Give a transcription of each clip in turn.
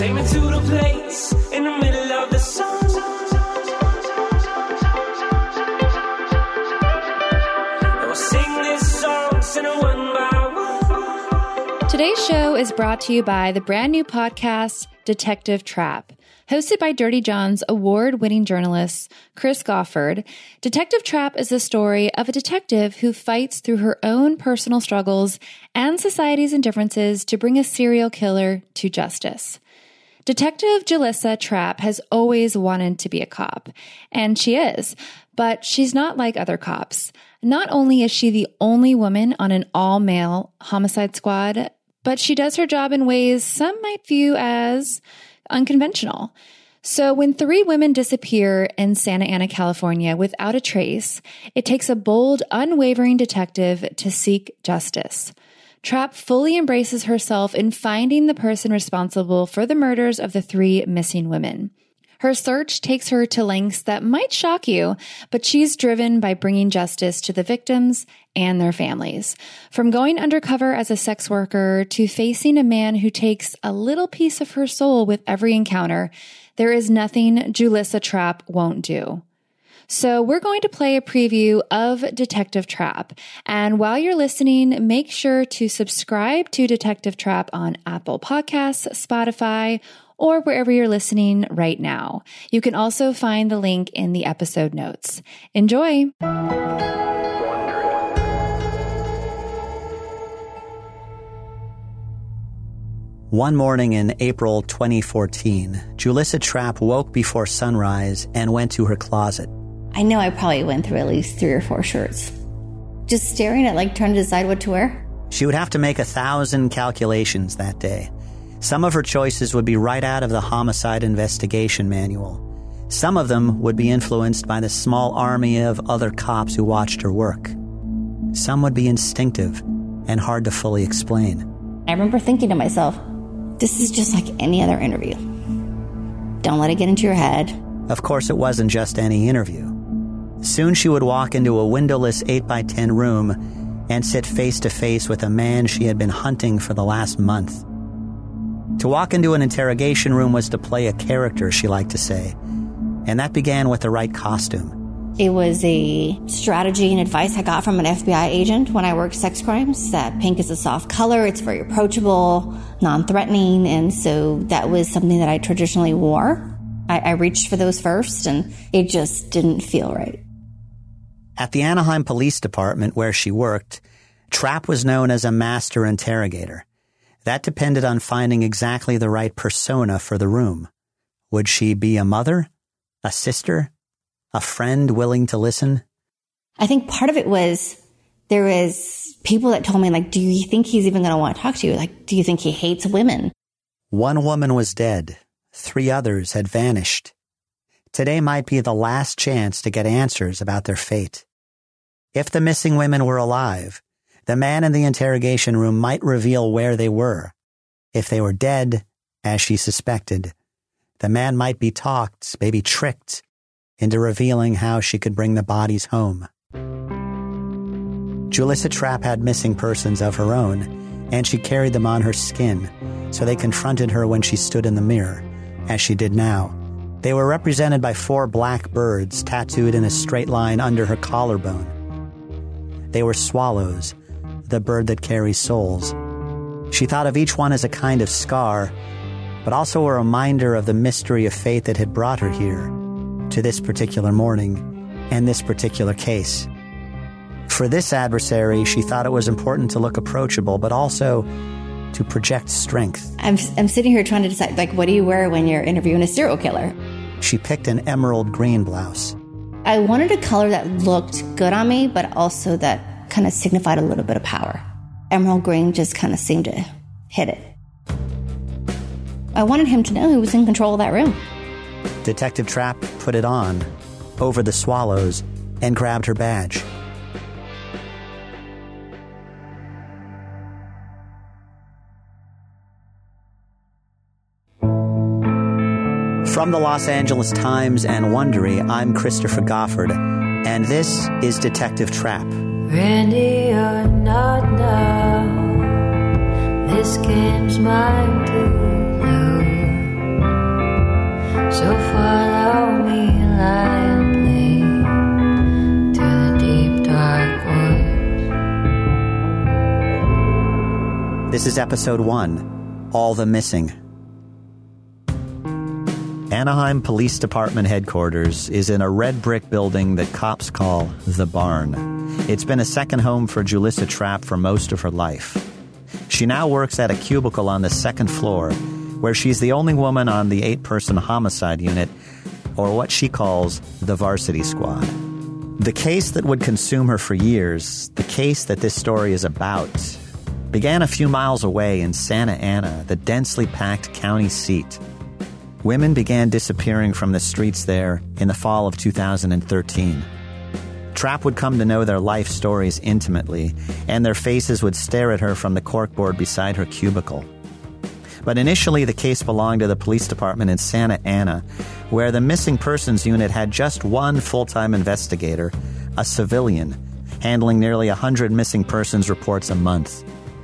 Take me to the place in the middle of the sun. And we'll sing this song, sing it one by one. Today's show is brought to you by the brand new podcast, Detective Trap. Hosted by Dirty John's award-winning journalist, Chris Goffard, Detective Trap is the story of a detective who fights through her own personal struggles and society's indifferences to bring a serial killer to justice. Detective Julissa Trapp has always wanted to be a cop, and she is, but she's not like other cops. Not only is she the only woman on an all-male homicide squad, but she does her job in ways some might view as unconventional. So when 3 women disappear in Santa Ana, California without a trace, it takes a bold, unwavering detective to seek justice. Trapp fully embraces herself in finding the person responsible for the murders of the 3 missing women. Her search takes her to lengths that might shock you, but she's driven by bringing justice to the victims and their families. From going undercover as a sex worker to facing a man who takes a little piece of her soul with every encounter, there is nothing Julissa Trapp won't do. So we're going to play a preview of Detective Trap. And while you're listening, make sure to subscribe to Detective Trap on Apple Podcasts, Spotify, or wherever you're listening right now. You can also find the link in the episode notes. Enjoy! One morning in April 2014, Julissa Trapp woke before sunrise and went to her closet. I know I probably went through at least 3 or 4 shirts. Just staring at, trying to decide what to wear. She would have to make 1,000 calculations that day. Some of her choices would be right out of the homicide investigation manual. Some of them would be influenced by the small army of other cops who watched her work. Some would be instinctive and hard to fully explain. I remember thinking to myself, this is just like any other interview. Don't let it get into your head. Of course, it wasn't just any interview. Soon she would walk into a windowless 8x10 room and sit face to face with a man she had been hunting for the last month. To walk into an interrogation room was to play a character, she liked to say, and that began with the right costume. It was a strategy and advice I got from an FBI agent when I worked sex crimes, that pink is a soft color, it's very approachable, non-threatening, and so that was something that I traditionally wore. I reached for those first, and it just didn't feel right. At the Anaheim Police Department, where she worked, Trapp was known as a master interrogator. That depended on finding exactly the right persona for the room. Would she be a mother, a sister, a friend willing to listen? I think part of it was there was people that told me, do you think he's even going to want to talk to you? Do you think he hates women? One woman was dead. 3 others had vanished. Today might be the last chance to get answers about their fate. If the missing women were alive, the man in the interrogation room might reveal where they were. If they were dead, as she suspected, the man might be talked, maybe tricked, into revealing how she could bring the bodies home. Julissa Trapp had missing persons of her own, and she carried them on her skin, so they confronted her when she stood in the mirror, as she did now. They were represented by 4 black birds tattooed in a straight line under her collarbone. They were swallows, the bird that carries souls. She thought of each one as a kind of scar, but also a reminder of the mystery of fate that had brought her here, to this particular morning, and this particular case. For this adversary, she thought it was important to look approachable, but also to project strength. I'm sitting here trying to decide, what do you wear when you're interviewing a serial killer? She picked an emerald green blouse. I wanted a color that looked good on me, but also that kind of signified a little bit of power. Emerald green just kind of seemed to hit it. I wanted him to know he was in control of that room. Detective Trapp put it on, over the swallows, and grabbed her badge. From the Los Angeles Times and Wondery, I'm Christopher Goffard, and this is Detective Trap. Ready or not now, this game's mine to lose. This is episode 1, All the Missing. Anaheim Police Department headquarters is in a red brick building that cops call The Barn. It's been a second home for Julissa Trapp for most of her life. She now works at a cubicle on the second floor, where she's the only woman on the 8-person homicide unit, or what she calls the Varsity Squad. The case that would consume her for years, the case that this story is about, began a few miles away in Santa Ana, the densely packed county seat. Women began disappearing from the streets there in the fall of 2013. Trapp would come to know their life stories intimately, and their faces would stare at her from the corkboard beside her cubicle. But initially, the case belonged to the police department in Santa Ana, where the missing persons unit had just one full-time investigator, a civilian, handling nearly 100 missing persons reports a month.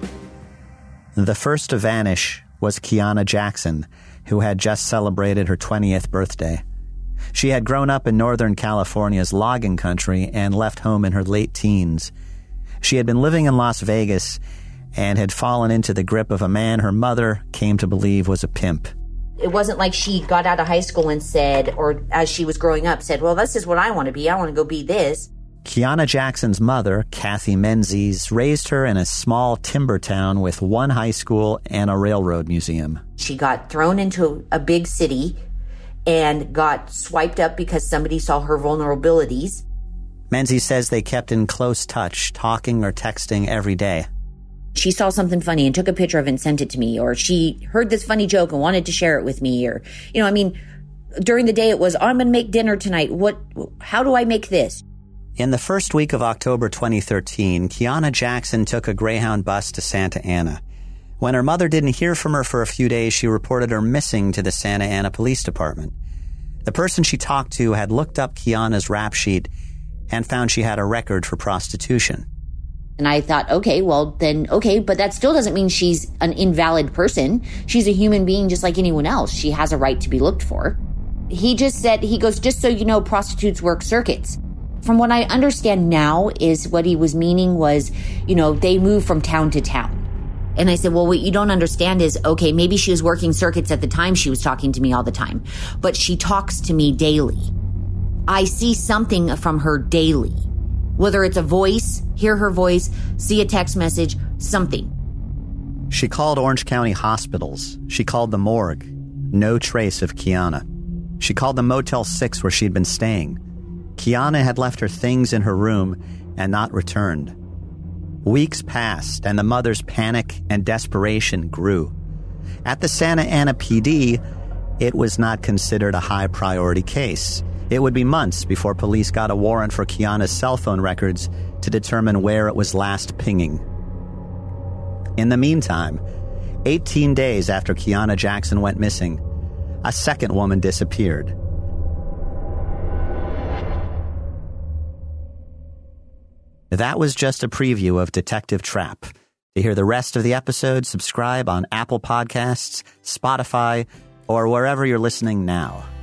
The first to vanish was Kiana Jackson, who had just celebrated her 20th birthday. She had grown up in Northern California's logging country and left home in her late teens. She had been living in Las Vegas and had fallen into the grip of a man her mother came to believe was a pimp. It wasn't like she got out of high school and said, or as she was growing up, said, well, this is what I want to be. I want to go be this. Kiana Jackson's mother, Kathy Menzies, raised her in a small timber town with one high school and a railroad museum. She got thrown into a big city and got swiped up because somebody saw her vulnerabilities. Menzies says they kept in close touch, talking or texting every day. She saw something funny and took a picture of it and sent it to me, or she heard this funny joke and wanted to share it with me, or, during the day it was, I'm going to make dinner tonight. How do I make this? In the first week of October 2013, Kiana Jackson took a Greyhound bus to Santa Ana. When her mother didn't hear from her for a few days, she reported her missing to the Santa Ana Police Department. The person she talked to had looked up Kiana's rap sheet and found she had a record for prostitution. And I thought, okay, but that still doesn't mean she's an invalid person. She's a human being just like anyone else. She has a right to be looked for. He just said, just so you know, prostitutes work circuits. From what I understand now is what he was meaning was, they move from town to town. And I said, well, what you don't understand is, okay, maybe she was working circuits at the time she was talking to me all the time, but she talks to me daily. I see something from her daily, whether it's a voice, hear her voice, see a text message, something. She called Orange County hospitals. She called the morgue. No trace of Kiana. She called the Motel 6 where she'd been staying. Kiana had left her things in her room and not returned. Weeks passed, and the mother's panic and desperation grew. At the Santa Ana PD, it was not considered a high-priority case. It would be months before police got a warrant for Kiana's cell phone records to determine where it was last pinging. In the meantime, 18 days after Kiana Jackson went missing, a second woman disappeared. That was just a preview of Detective Trapp. To hear the rest of the episode, subscribe on Apple Podcasts, Spotify, or wherever you're listening now.